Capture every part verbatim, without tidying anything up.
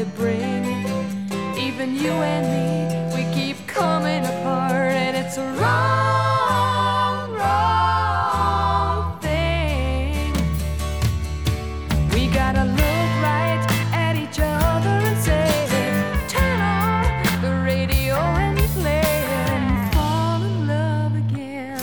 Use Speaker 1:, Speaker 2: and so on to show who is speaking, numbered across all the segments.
Speaker 1: bring. Even you and me, we keep coming apart, and it's a wrong, wrong thing. We gotta look right at each other and say, turn on the radio and play it and fall in love again.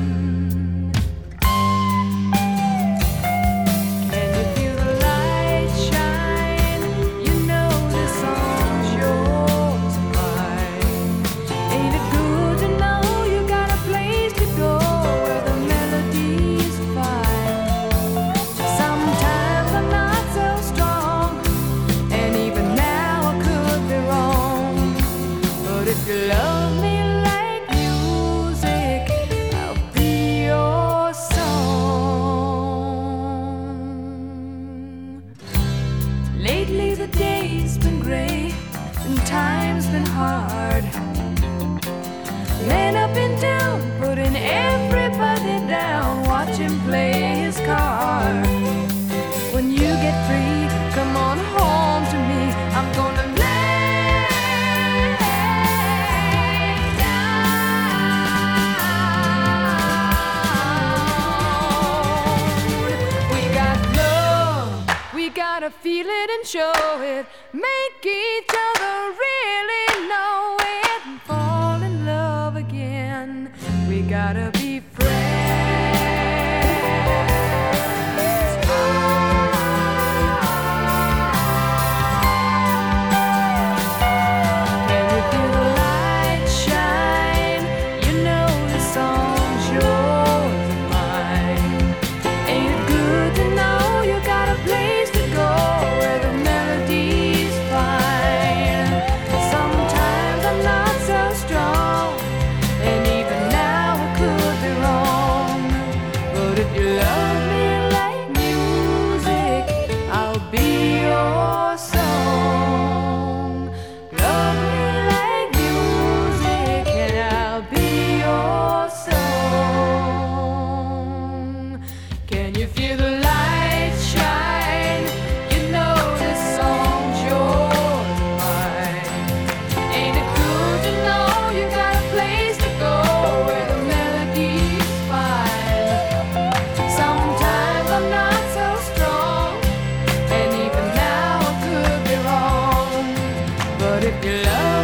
Speaker 1: Can you feel the light shine? You know this song's yours and mine. Ain't it good to know you got a place to go where the melody's fine? Sometimes I'm not so strong, and even now I could be wrong. But if you love me like music, I'll be your song. Lately the day's been gray and time's been hard. Man up in town, putting everybody down. Watch him play his card. When you get free, come on home to me. I'm gonna lay down. We got love, we gotta feel it and show it. Make each other really know it and fall in love again. We gotta be friends. Can you feel the light shine? You know the song's yours and mine. Ain't it good to know you got a place to go where the melody's fine? Sometimes I'm not so strong, and even now I could be wrong. But if you love me like music, I'll be your song. Love me like music, and I'll be your song. Can you feel the light shine? You know this song's yours and mine. Ain't it good to know you got a place to go where the melody's fine? Sometimes I'm not so strong, and even now I could be wrong. But if you love